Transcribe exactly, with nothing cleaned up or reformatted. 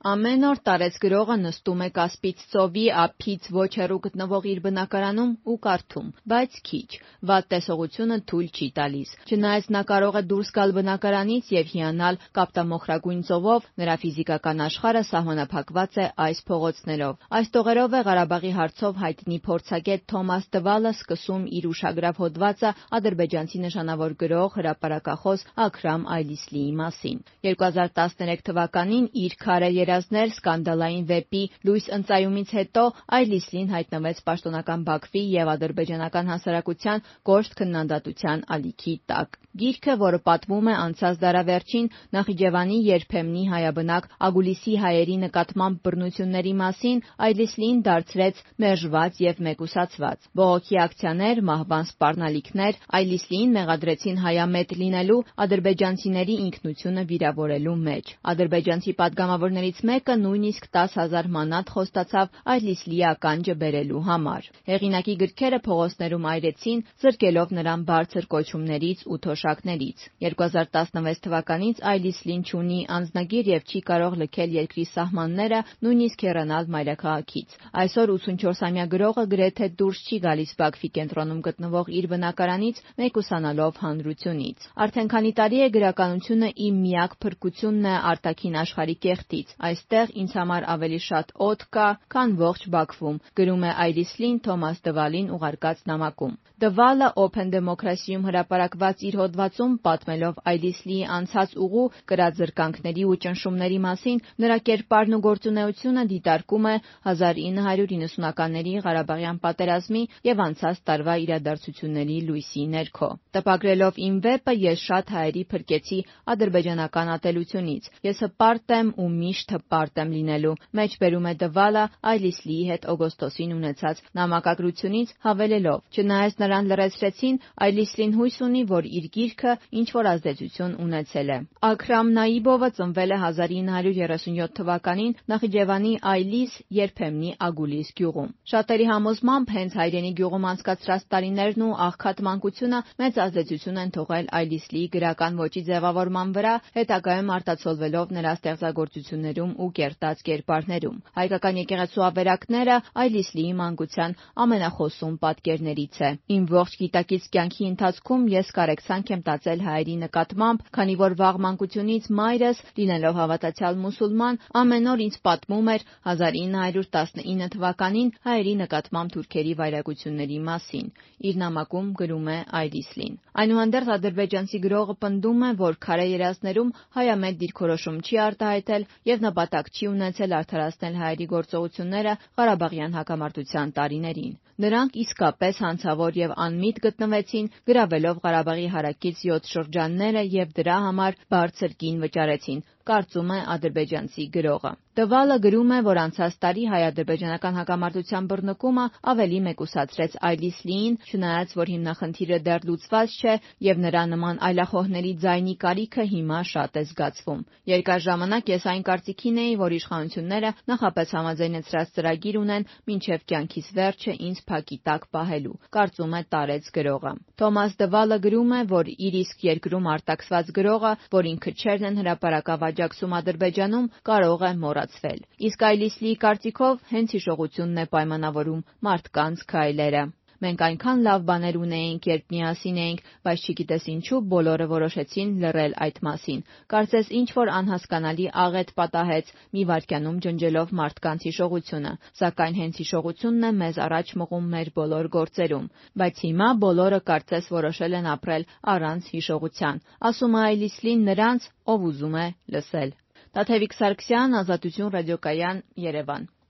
Ամեն օր տարեց գրողը նստում է Կասպից ծովի ափից ոչ հեռու գտնվող իր բնակարանում ու կարդում, բայց քիչ, վատ տեսողությունը թույլ չի տալիս։ Չնայած նա կարող է դուրս գալ բնակարանից եւ հիանալ կապտամոխրագույն ծովով, նրա ֆիզիկական աշխարհը սահմանափակված է այս փողոցներով։ Այս տողերով է Ղարաբաղի հարցով հայտնի փորձագետ Թոմաս Դվալը սկսում իր ուշագրավ հոդվածը ադրբեջանցի նշանավոր գրող, հրապարակախոս Աքրամ Այլիսլիի մասին։ երկու հազար տասներեք թվականին իր «Քարե երազներ» սկանդալային վեպի լույս ընծայումից հետո Այլիսլին հայտնվեց պաշտոնական Բաքվի եւ ադրբեջանական հասարակության կոշտ քննադատության ալիքի տակ։ Գիրքը, որը պատմում է անցած դարավերջին Նախիջևանի երբեմնի հայաբնակ Ագուլիսի հայերի նկատմամբ բռնությունների մասին, Այլիսլիին դարձրեց մերժված եւ մեկուսացված։ Բողոքի ակցիաներ, մահվան սպառնալիքներ Այլիսլիին մեղադրեցին հայամետ լինելու, ադրբեջանցիների ինքնությունը վիրավորելու մեջ։ Ադրբեջանցի պատգամավորներից մեկը նույնիսկ տասը հազար մանաթ խոստացավ Այլիսլիի ականջը բերելու համար։ Հեղինակի գրքերը փողոցներում այրեցին, զրկելով նրան բարձր կոչումներից ու թոշակներից։ երկու հազար տասնվեց թվականից Այլիսլին չունի անձնագիր եւ չի կարող լքել երկրի սահմանները, նույնիսկ հեռանալ մայրաքաղաքից։ Այսօր ութսունչորսամյա գրողը գրեթե դուրս չի գալիս Բաքվի կենտրոնում գտնվող իր բնակարանից, մեկուսանալով հանրությունից։ Արդեն քանի տարի է գրականությունը իմ միակ փրկությունն է արտաքին աշխարհի կեղտից։ Այստեղ ինձ համար ավելի շատ օդ կա, քան ողջ Բաքվում, գրում է Այլիսլին Թոմաս Դվալին ուղարկած նամակում։ Դվալը Open Democracy-ում հրապարակված իր հոդվածում, պատմելով Այլիսլիի անցած ուղու, կրած զրկանքների ու ճնշումների մասին, նրա կերպարն ու գործունեությունը դիտարկում է հազար ինը հարյուր իննսունականների Ղարաբաղյան պատերազմի եւ անցած տարվա իրադարձությունների լույսի ներքո։ Տպագրելով իմ վեպը, ես շատ հայերի փրկեցի ադրբեջանական ատելությունից։ Ես հպարտ եմ ու միշտ հպարտ եմ լինելու, մեջբերում է Դվալը Այլիսլիի հետ օգոստոսին ունեցած նամակագրությունից, հավելելով. Չնայած նրան լռեցրեցին, Այլիսլին հույս ունի, որ իր գիրքը ինչ-որ ազդեցություն ունեցել է։ Աքրամ Նաիբովը ծնվել է հազար ինը հարյուր երեսունյոթ թվականին Նախիջևանի Այլիս երբեմնի Ագուլիս գյուղում։ Շատերի համոզմամբ հենց հայրենի գյուղում անցկացրած տարիներն ու աղքատ մանկությունը մեծ ազդեցություն են թողել Այլիսլիի գրական ոճի ձևավորման վրա, հետագայում արտացոլվելով նրա ստեղծագործություններում ու կերտած կերպարներում։ Հայկական եկեղեցու ավերակները Այլիսլիի մանկության ամենախոսուն պատկերներից է։ Իմ ողջ գիտակից կյանքի ընթացքում ես կարեկցանք եմ տածել հայերի նկատմամբ, քանի որ վաղ մանկությունից մայրս, լինելով հավատացյալ մուսուլման, ամեն օր ինձ պատմում էր հազար ինը հարյուր տասնինը թվականին հայերի նկատմամբ թուրքերի վայրագությունների մասին։ Իր նամակում գրում է Այլիսլին։ Այնուհանդերձ ադրբեջանցի գրողը պնդում է, որ «Քարե երազներում» հայամետ դիրքորոշում չի արտահայտել եւ նպատակ չի ունեցել արդարացնել հայերի գործողությունները Ղարաբաղյան հակամարտության տարիներին։ Նրանք իսկապես հանցավոր եւ անմիտ գտնվեցին, գրավելով Ղարաբաղի հարակից յոթ շրջանները եւ դրա համար բարձր գին վճարեցին, կարծում է ադրբեջանցի գրողը։ Դվալը գրում է, որ անցած տարի հայ-ադրբեջանական հակամարտության բռնկումը ավելի մեկուսացրեց Այլիսլիին, չնայած որ հիմնախնդիրը դեռ լուծված չէ եւ նրա նման այլախոհների ձայնի կարիքը հիմա շատ է զգացվում։ Երկար ժամանակ ես այն կարծիքին էի, որ իշխանությունները նախապես համաձայնեցրած ծրագիր ունեն մինչեւ կյանքիս վերջը ինձ փակի տակ պահելու, կարծում է տարեց գրողը։ Թոմաս Դվալը գրում է, որ իր իսկ երկրում արտաքսված գրողը, որ ինքը չերն են հրապարակավ աջակցում Ադրբեջանում, կարող է մոռացվել։ Իսկ Այլիսլիի կարծիքով հենց հիշողությունն է պայմանավորում մարդկանց քայլերը։ Մենք այնքան լավ բաներ ունեինք, երբ միասին էինք, բայց չգիտես ինչու բոլորը որոշեցին լռել այդ մասին։ Կարծես ինչ-որ անհասկանալի աղետ պատահեց, մի վայրկյանում ջնջելով մարդկանց հիշողությունը, սակայն հենց հիշողությունն է մեզ առաջ մղում մեր բոլոր գործերում։ Բայց հիմա բոլորը կարծես որոշել են ապրել առանց հիշողության, ասում է Այլիսլին նրանց, ով ուզում է լսել։ Տաթևիկ Սարգսյան, Ազատություն ռադիոկայան, Երևան։